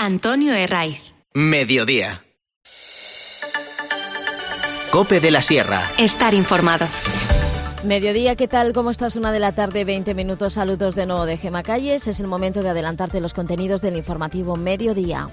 Antonio Herraiz. Mediodía. COPE de la Sierra. Estar informado. Mediodía, ¿qué tal? ¿Cómo estás? 1:00 PM, 20 minutos. Saludos de nuevo de Gemma Calles. Es el momento de adelantarte los contenidos del informativo Mediodía.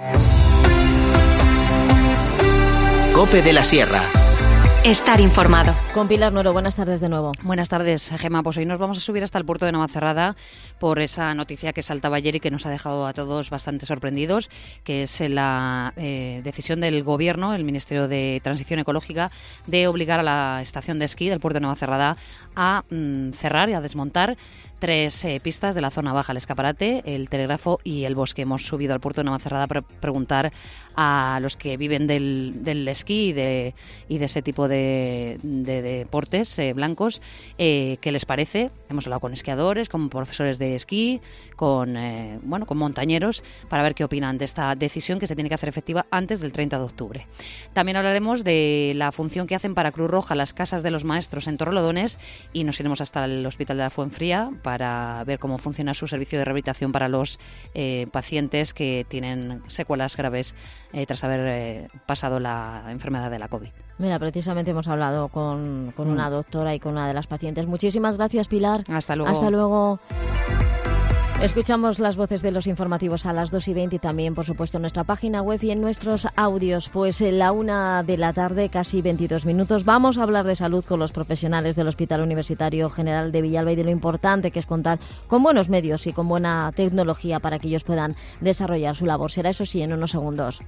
COPE de la Sierra. Estar informado. Con Pilar Nuero, buenas tardes de nuevo. Buenas tardes, Gemma. Pues hoy nos vamos a subir hasta el puerto de Navacerrada por esa noticia que saltaba ayer y que nos ha dejado a todos bastante sorprendidos, que es la decisión del Gobierno, el Ministerio de Transición Ecológica, de obligar a la estación de esquí del puerto de Navacerrada a cerrar y a desmontar 3 pistas de la zona baja, el Escaparate, el Telégrafo y el Bosque. Hemos subido al puerto de Navacerrada para preguntar a los que viven del esquí y de ese tipo de deportes blancos qué les parece. Hemos hablado con esquiadores, con profesores de esquí, con montañeros, para ver qué opinan de esta decisión que se tiene que hacer efectiva antes del 30 de octubre. También hablaremos de la función que hacen para Cruz Roja las casas de los maestros en Torrelodones y nos iremos hasta el Hospital de la Fuenfría para ver cómo funciona su servicio de rehabilitación para los pacientes que tienen secuelas graves tras haber pasado la enfermedad de la COVID. Mira, precisamente hemos hablado con una doctora y con una de las pacientes. Muchísimas gracias, Pilar. Hasta luego. Hasta luego. Escuchamos las voces de los informativos a las 2:20 y también, por supuesto, en nuestra página web y en nuestros audios. Pues en la 1:00 PM, casi 22 minutos, vamos a hablar de salud con los profesionales del Hospital Universitario General de Villalba y de lo importante que es contar con buenos medios y con buena tecnología para que ellos puedan desarrollar su labor. Será eso sí en unos segundos.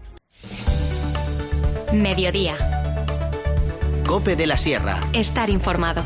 Mediodía. COPE de la Sierra. Estar informado.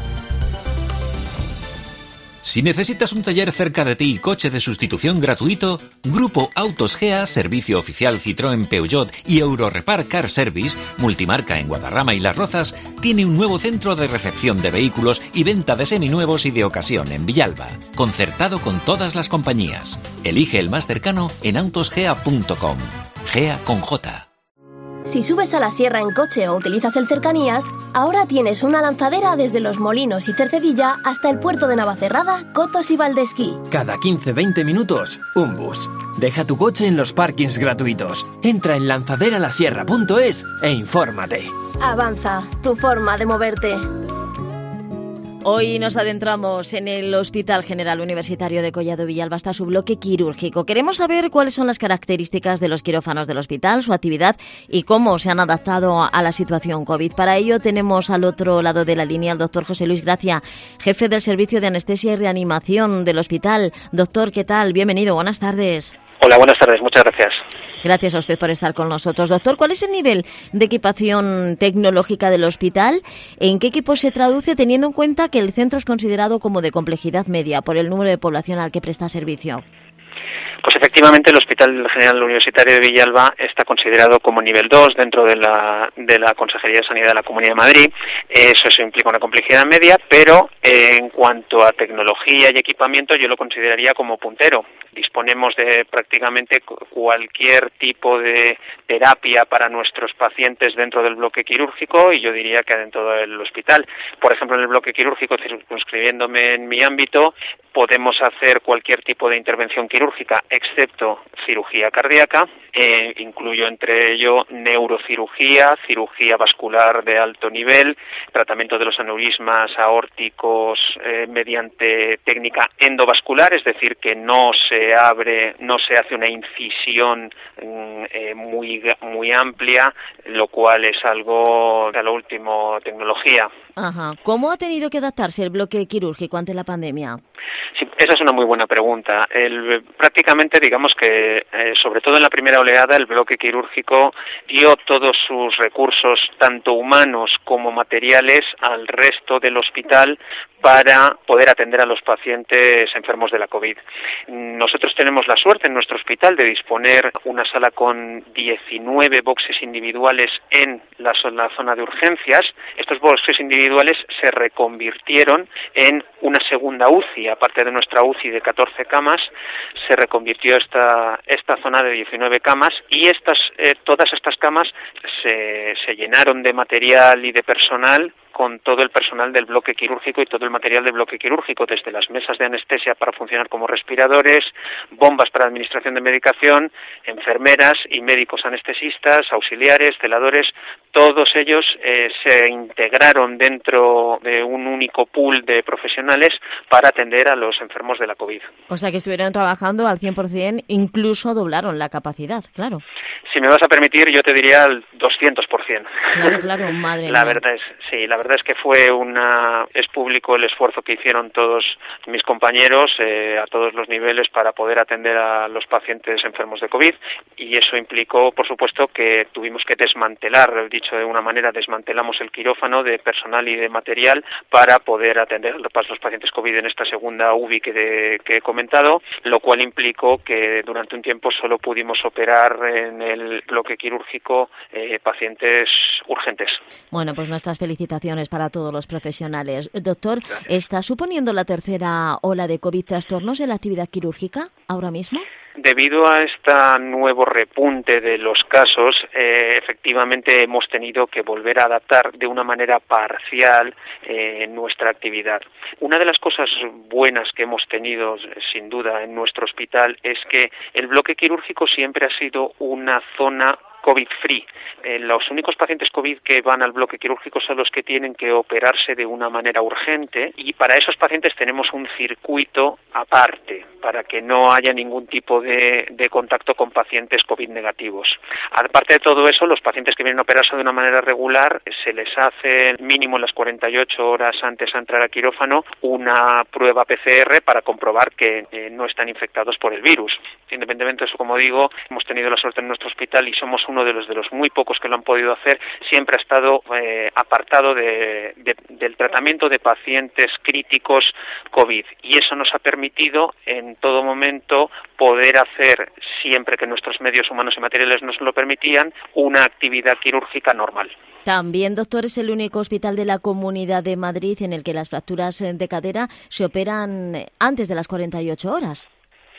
Si necesitas un taller cerca de ti y coche de sustitución gratuito, Grupo Autos Gea, servicio oficial Citroën, Peugeot y Eurorepar Car Service, multimarca en Guadarrama y Las Rozas, tiene un nuevo centro de recepción de vehículos y venta de seminuevos y de ocasión en Villalba, concertado con todas las compañías. Elige el más cercano en autosgea.com. Gea con J. Si subes a la sierra en coche o utilizas el Cercanías, ahora tienes una lanzadera desde Los Molinos y Cercedilla hasta el puerto de Navacerrada, Cotos y Valdesquí. Cada 15-20 minutos, un bus. Deja tu coche en los parkings gratuitos. Entra en lanzaderalasierra.es e infórmate. Avanza, tu forma de moverte. Hoy nos adentramos en el Hospital General Universitario de Collado Villalba hasta su bloque quirúrgico. Queremos saber cuáles son las características de los quirófanos del hospital, su actividad y cómo se han adaptado a la situación COVID. Para ello tenemos al otro lado de la línea al doctor José Luis Gracia, jefe del Servicio de Anestesia y Reanimación del hospital. Doctor, ¿qué tal? Bienvenido, buenas tardes. Hola, buenas tardes, muchas gracias. Gracias a usted por estar con nosotros. Doctor, ¿cuál es el nivel de equipación tecnológica del hospital? ¿En qué equipo se traduce teniendo en cuenta que el centro es considerado como de complejidad media por el número de población al que presta servicio? Pues efectivamente el Hospital General Universitario de Villalba está considerado como nivel 2 dentro de la Consejería de Sanidad de la Comunidad de Madrid. Eso implica una complejidad media, pero en cuanto a tecnología y equipamiento yo lo consideraría como puntero. Disponemos de prácticamente cualquier tipo de terapia para nuestros pacientes dentro del bloque quirúrgico y yo diría que dentro del hospital. Por ejemplo, en el bloque quirúrgico, circunscribiéndome en mi ámbito, podemos hacer cualquier tipo de intervención quirúrgica, excepto cirugía cardíaca, incluyo entre ello neurocirugía, cirugía vascular de alto nivel, tratamiento de los aneurismas aórticos mediante técnica endovascular, es decir, que no se hace una incisión muy amplia, lo cual es algo de la última tecnología. Ajá. ¿Cómo ha tenido que adaptarse el bloque quirúrgico ante la pandemia? Sí, esa es una muy buena pregunta. Prácticamente, digamos que, sobre todo en la primera oleada, el bloque quirúrgico dio todos sus recursos, tanto humanos como materiales, al resto del hospital para poder atender a los pacientes enfermos de la COVID. Nosotros tenemos la suerte en nuestro hospital de disponer una sala con 19 boxes individuales en la zona de urgencias. Estos boxes individuales se reconvirtieron en una segunda UCI, aparte de nuestra UCI de 14 camas, se reconvirtió esta zona de 19 camas y todas estas camas se llenaron de material y de personal con todo el personal del bloque quirúrgico y todo el material del bloque quirúrgico, desde las mesas de anestesia para funcionar como respiradores, bombas para administración de medicación, enfermeras y médicos anestesistas, auxiliares, celadores. Todos ellos se integraron dentro de un único pool de profesionales para atender a los enfermos de la COVID. O sea que estuvieron trabajando al 100%, incluso doblaron la capacidad, claro. Si me vas a permitir, yo te diría al 200%. Claro, madre la mía. La verdad es que es público el esfuerzo que hicieron todos mis compañeros a todos los niveles para poder atender a los pacientes enfermos de COVID, y eso implicó, por supuesto, que tuvimos que desmantelar, dicho de una manera, desmantelamos el quirófano de personal y de material para poder atender a los pacientes COVID en esta segunda UBI que he comentado, lo cual implicó que durante un tiempo solo pudimos operar en el bloque quirúrgico pacientes urgentes. Bueno, pues nuestras felicitaciones para todos los profesionales. Doctor, Gracias. ¿está suponiendo la tercera ola de COVID trastornos en la actividad quirúrgica ahora mismo? Debido a este nuevo repunte de los casos, efectivamente hemos tenido que volver a adaptar de una manera parcial nuestra actividad. Una de las cosas buenas que hemos tenido, sin duda, en nuestro hospital es que el bloque quirúrgico siempre ha sido una zona COVID-free. Los únicos pacientes COVID que van al bloque quirúrgico son los que tienen que operarse de una manera urgente, y para esos pacientes tenemos un circuito aparte para que no haya ningún tipo de contacto con pacientes COVID negativos. Aparte de todo eso, los pacientes que vienen a operarse de una manera regular se les hace mínimo las 48 horas antes de entrar al quirófano una prueba PCR para comprobar que no están infectados por el virus. Independientemente de eso, como digo, hemos tenido la suerte en nuestro hospital y somos uno de los muy pocos que lo han podido hacer, siempre ha estado apartado del tratamiento de pacientes críticos COVID, y eso nos ha permitido en todo momento poder hacer, siempre que nuestros medios humanos y materiales nos lo permitían, una actividad quirúrgica normal. También, doctor, es el único hospital de la Comunidad de Madrid en el que las fracturas de cadera se operan antes de las 48 horas.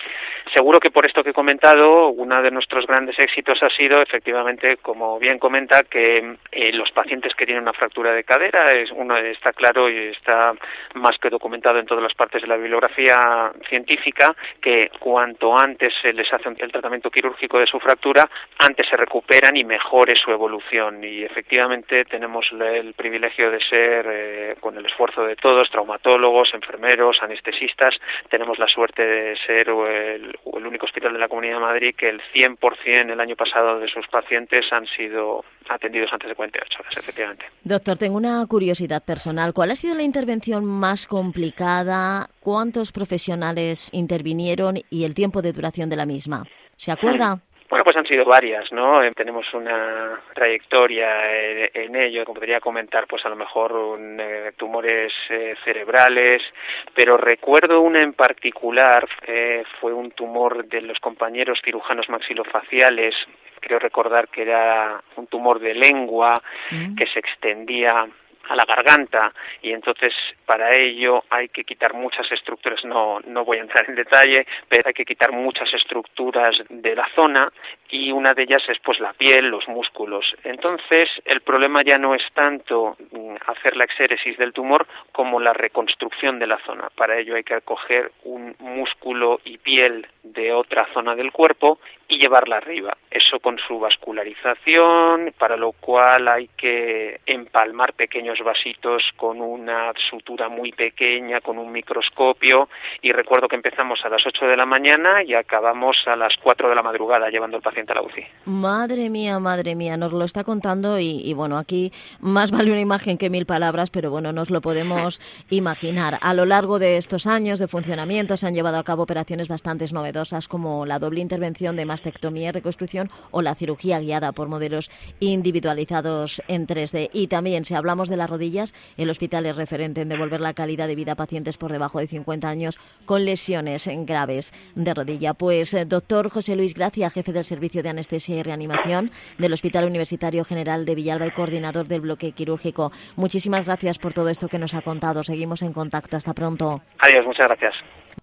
Seguro que por esto que he comentado, uno de nuestros grandes éxitos ha sido, efectivamente, como bien comenta, que los pacientes que tienen una fractura de cadera, está claro y está más que documentado en todas las partes de la bibliografía científica, que cuanto antes se les hace el tratamiento quirúrgico de su fractura, antes se recuperan y mejore su evolución. Y efectivamente tenemos el privilegio de ser, con el esfuerzo de todos, traumatólogos, enfermeros, anestesistas, tenemos la suerte de ser el único hospital de la Comunidad de Madrid que el 100% el año pasado de sus pacientes han sido atendidos antes de 48 horas, efectivamente. Doctor, tengo una curiosidad personal. ¿Cuál ha sido la intervención más complicada? ¿Cuántos profesionales intervinieron y el tiempo de duración de la misma? ¿Se acuerda? Bueno, pues han sido varias, ¿no? Tenemos una trayectoria en ello, como podría comentar, pues a lo mejor tumores cerebrales, pero recuerdo una en particular, fue un tumor de los compañeros cirujanos maxilofaciales. Creo recordar que era un tumor de lengua que se extendía a la garganta, y entonces para ello hay que quitar muchas estructuras, no voy a entrar en detalle, pero hay que quitar muchas estructuras de la zona, y una de ellas es pues la piel, los músculos. Entonces el problema ya no es tanto hacer la exéresis del tumor como la reconstrucción de la zona. Para ello hay que coger un músculo y piel de otra zona del cuerpo y llevarla arriba. Eso con su vascularización, para lo cual hay que empalmar pequeños vasitos con una sutura muy pequeña, con un microscopio, y recuerdo que empezamos a las 8 de la mañana y acabamos a las 4 de la madrugada llevando al paciente a la UCI. Madre mía, nos lo está contando y bueno, aquí más vale una imagen que 1000 palabras, pero bueno, nos lo podemos imaginar. A lo largo de estos años de funcionamiento se han llevado a cabo operaciones bastante novedosas como la doble intervención de mastectomía y reconstrucción o la cirugía guiada por modelos individualizados en 3D. Y también, si hablamos de las rodillas, el hospital es referente en devolver la calidad de vida a pacientes por debajo de 50 años con lesiones graves de rodilla. Pues doctor José Luis Gracia, jefe del Servicio de Anestesia y Reanimación del Hospital Universitario General de Villalba y coordinador del bloque quirúrgico, muchísimas gracias por todo esto que nos ha contado. Seguimos en contacto. Hasta pronto. Adiós, muchas gracias.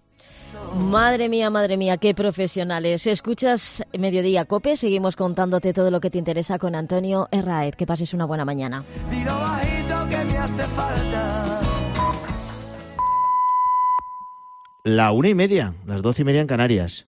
Madre mía, qué profesionales. Escuchas Mediodía COPE, seguimos contándote todo lo que te interesa con Antonio Herráez. Que pases una buena mañana. Dilo bajito que me hace falta. La 1:30, las 12:30 en Canarias.